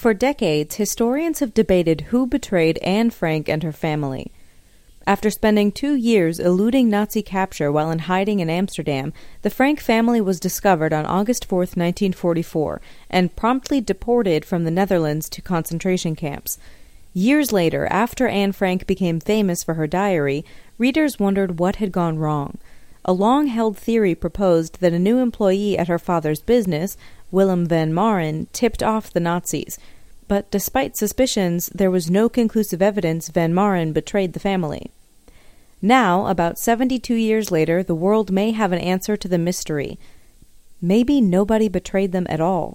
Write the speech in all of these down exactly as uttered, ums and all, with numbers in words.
For decades, historians have debated who betrayed Anne Frank and her family. After spending two years eluding Nazi capture while in hiding in Amsterdam, the Frank family was discovered on August fourth, nineteen forty-four, and promptly deported from the Netherlands to concentration camps. Years later, after Anne Frank became famous for her diary, readers wondered what had gone wrong. A long-held theory proposed that a new employee at her father's business, Willem van Maren, tipped off the Nazis. But despite suspicions, there was no conclusive evidence Van Maren betrayed the family. Now, about seventy-two years later, the world may have an answer to the mystery. Maybe nobody betrayed them at all.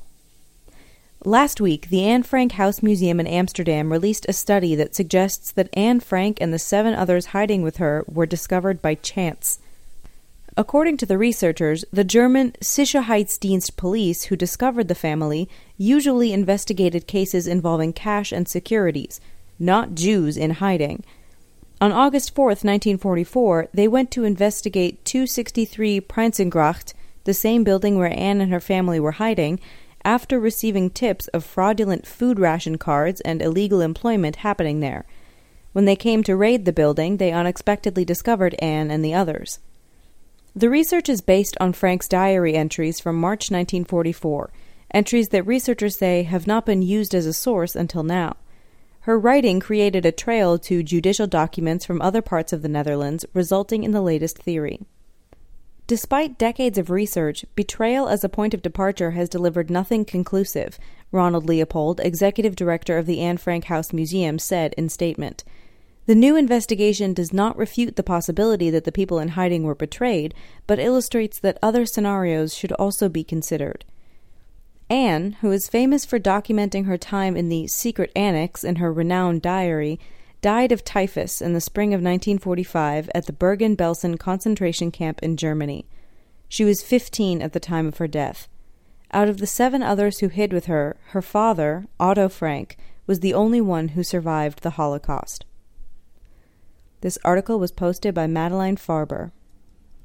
Last week, the Anne Frank House Museum in Amsterdam released a study that suggests that Anne Frank and the seven others hiding with her were discovered by chance. According to the researchers, the German Sicherheitsdienst police who discovered the family usually investigated cases involving cash and securities, not Jews in hiding. On August fourth, nineteen forty-four, they went to investigate two sixty-three Prinsengracht, the same building where Anne and her family were hiding, after receiving tips of fraudulent food ration cards and illegal employment happening there. When they came to raid the building, they unexpectedly discovered Anne and the others. The research is based on Frank's diary entries from March nineteen forty-four, entries that researchers say have not been used as a source until now. Her writing created a trail to judicial documents from other parts of the Netherlands, resulting in the latest theory. Despite decades of research, betrayal as a point of departure has delivered nothing conclusive, Ronald Leopold, executive director of the Anne Frank House Museum, said in statement. The new investigation does not refute the possibility that the people in hiding were betrayed, but illustrates that other scenarios should also be considered. Anne, who is famous for documenting her time in the secret annex in her renowned diary, died of typhus in the spring of nineteen forty-five at the Bergen-Belsen concentration camp in Germany. She was fifteen at the time of her death. Out of the seven others who hid with her, her father, Otto Frank, was the only one who survived the Holocaust. This article was posted by Madeline Farber.